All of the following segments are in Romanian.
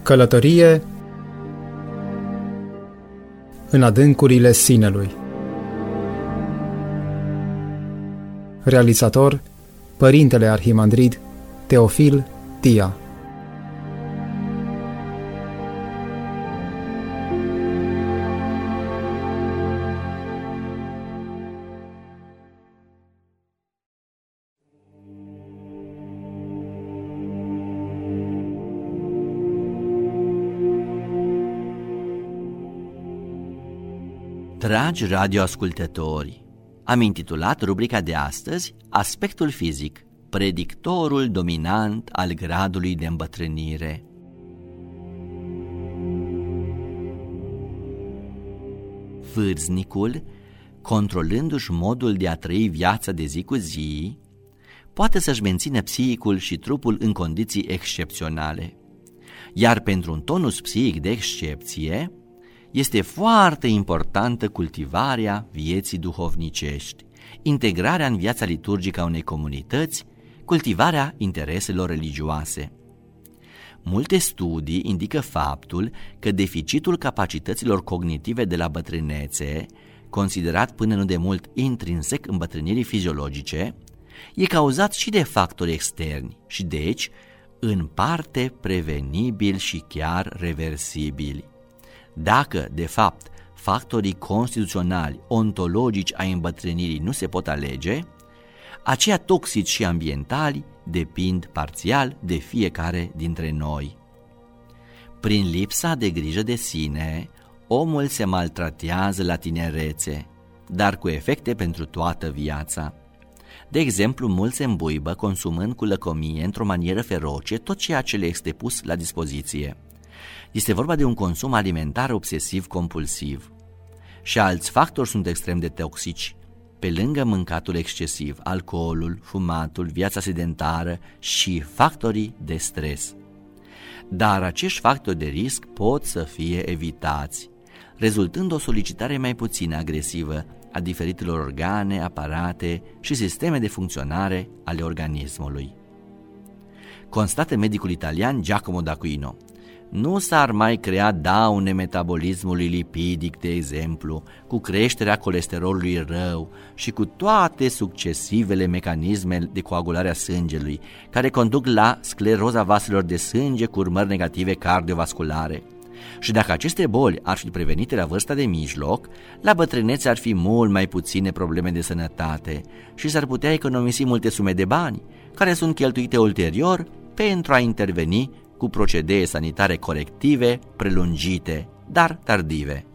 Călătorie în adâncurile sinelui. Realizator: Părintele Arhimandrid Teofil Tia. Dragi radioascultători, am intitulat rubrica de astăzi Aspectul fizic, predictorul dominant al gradului de îmbătrânire. Vârstnicul, controlându-și modul de a trăi viața de zi cu zi, poate să-și mențină psihicul și trupul în condiții excepționale. Iar pentru un tonus psihic de excepție, este foarte importantă cultivarea vieții duhovnicești, integrarea în viața liturgică a unei comunități, cultivarea intereselor religioase. Multe studii indică faptul că deficitul capacităților cognitive de la bătrânețe, considerat până nu de mult intrinsec îmbătrânirii fiziologice, e cauzat și de factori externi și deci, în parte, prevenibili și chiar reversibili. Dacă, de fapt, factorii constituționali, ontologici ai îmbătrânirii nu se pot alege, aceia toxici și ambientali depind parțial de fiecare dintre noi. Prin lipsa de grijă de sine, omul se maltratează la tinerețe, dar cu efecte pentru toată viața. De exemplu, mulți se îmbuibă consumând cu lăcomie, într-o manieră feroce, tot ceea ce le este pus la dispoziție. Este vorba de un consum alimentar obsesiv-compulsiv. Și alți factori sunt extrem de toxici, pe lângă mâncatul excesiv, alcoolul, fumatul, viața sedentară și factorii de stres. Dar acești factori de risc pot să fie evitați, rezultând o solicitare mai puțin agresivă a diferitelor organe, aparate și sisteme de funcționare ale organismului. Constată medicul italian Giacomo d'Aquino, nu s-ar mai crea daune metabolismului lipidic, de exemplu, cu creșterea colesterolului rău și cu toate succesivele mecanisme de coagulare a sângelui, care conduc la scleroza vaselor de sânge cu urmări negative cardiovasculare. Și dacă aceste boli ar fi prevenite la vârsta de mijloc, la bătrânețe ar fi mult mai puține probleme de sănătate și s-ar putea economisi multe sume de bani, care sunt cheltuite ulterior pentru a interveni cu procedee sanitare corective, prelungite, dar tardive.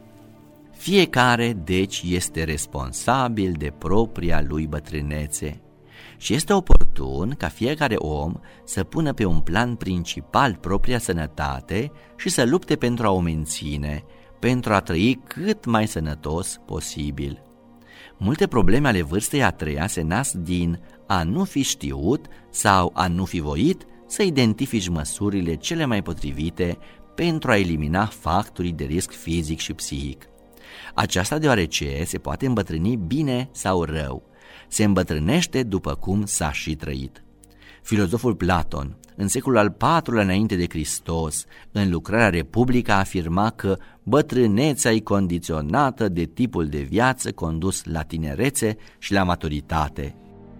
Fiecare, deci, este responsabil de propria lui bătrânețe și este oportun ca fiecare om să pună pe un plan principal propria sănătate și să lupte pentru a o menține, pentru a trăi cât mai sănătos posibil. Multe probleme ale vârstei a treia se nasc din a nu fi știut sau a nu fi voit să identifici măsurile cele mai potrivite pentru a elimina factorii de risc fizic și psihic. Aceasta deoarece se poate îmbătrâni bine sau rău, se îmbătrânește după cum s-a și trăit. Filozoful Platon, în secolul al IV-lea înainte de Hristos, în lucrarea Republica, afirma că bătrânețea e condiționată de tipul de viață condus la tinerețe și la maturitate.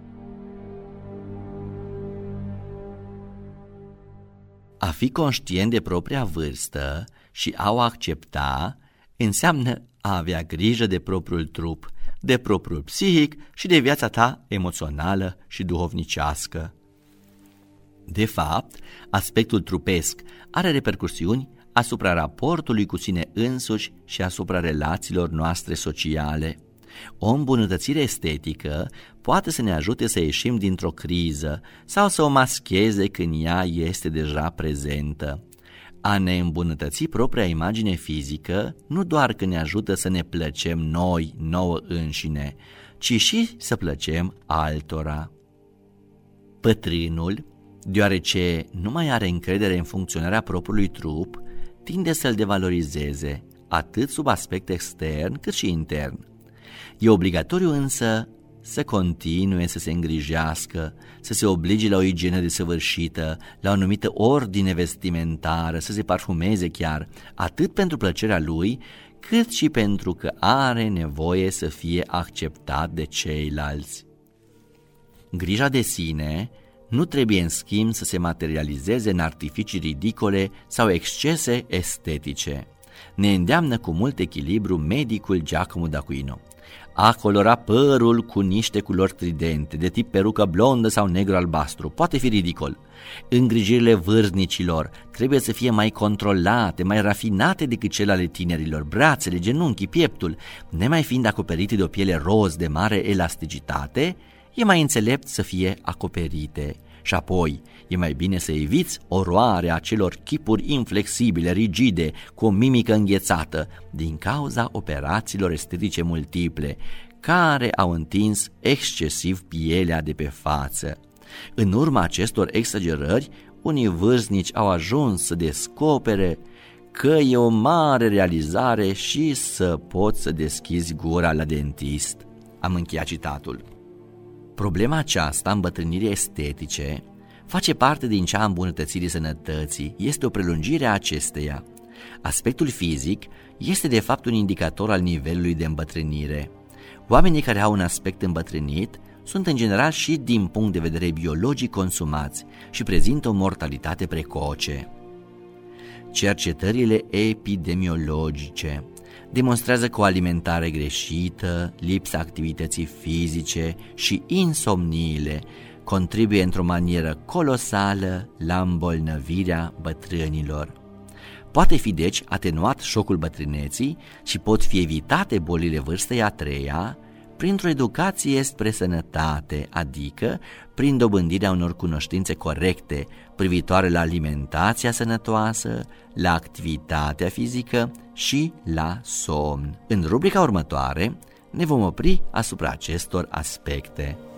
A fi conștient de propria vârstă și a o accepta înseamnă a avea grijă de propriul trup, de propriul psihic și de viața ta emoțională și duhovnicească. De fapt, aspectul trupesc are repercusiuni asupra raportului cu sine însuși și asupra relațiilor noastre sociale. O îmbunătățire estetică poate să ne ajute să ieșim dintr-o criză sau să o mascheze când ea este deja prezentă. A ne îmbunătăți propria imagine fizică nu doar că ne ajută să ne plăcem nouă înșine, ci și să plăcem altora. Bătrânul, deoarece nu mai are încredere în funcționarea propriului trup, tinde să-l devalorizeze, atât sub aspect extern cât și intern. E obligatoriu însă să continue să se îngrijească, să se oblige la o igienă desăvârșită, la o anumită ordine vestimentară, să se parfumeze chiar, atât pentru plăcerea lui, cât și pentru că are nevoie să fie acceptat de ceilalți. Grija de sine nu trebuie în schimb să se materializeze în artificii ridicole sau excese estetice. Ne îndeamnă cu mult echilibru medicul Giacomo d'Aquino. A colora părul cu niște culori tridente, de tip perucă blondă sau negru-albastru, poate fi ridicol. Îngrijirile vârstnicilor trebuie să fie mai controlate, mai rafinate decât cele ale tinerilor, brațele, genunchii, pieptul, nemai fiind acoperite de o piele roz de mare elasticitate, e mai înțelept să fie acoperite. Și apoi, e mai bine să eviți oroarea acelor chipuri inflexibile, rigide, cu o mimică înghețată, din cauza operațiilor estetice multiple, care au întins excesiv pielea de pe față. În urma acestor exagerări, unii vârstnici au ajuns să descopere că e o mare realizare și să poți să deschizi gura la dentist. Am încheiat citatul. Problema aceasta, îmbătrânirii estetice, face parte din cea a îmbunătățirii sănătății, este o prelungire a acesteia. Aspectul fizic este de fapt un indicator al nivelului de îmbătrânire. Oamenii care au un aspect îmbătrânit sunt în general și din punct de vedere biologic consumați și prezintă o mortalitate precoce. Cercetările epidemiologice demonstrează că o alimentare greșită, lipsa activității fizice și insomniile contribuie într-o manieră colosală la îmbolnăvirea bătrânilor. Poate fi deci atenuat șocul bătrâneții și pot fi evitate bolile vârstei a treia printr-o educație spre sănătate, adică prin dobândirea unor cunoștințe corecte privitoare la alimentația sănătoasă, la activitatea fizică și la somn. În rubrica următoare ne vom opri asupra acestor aspecte.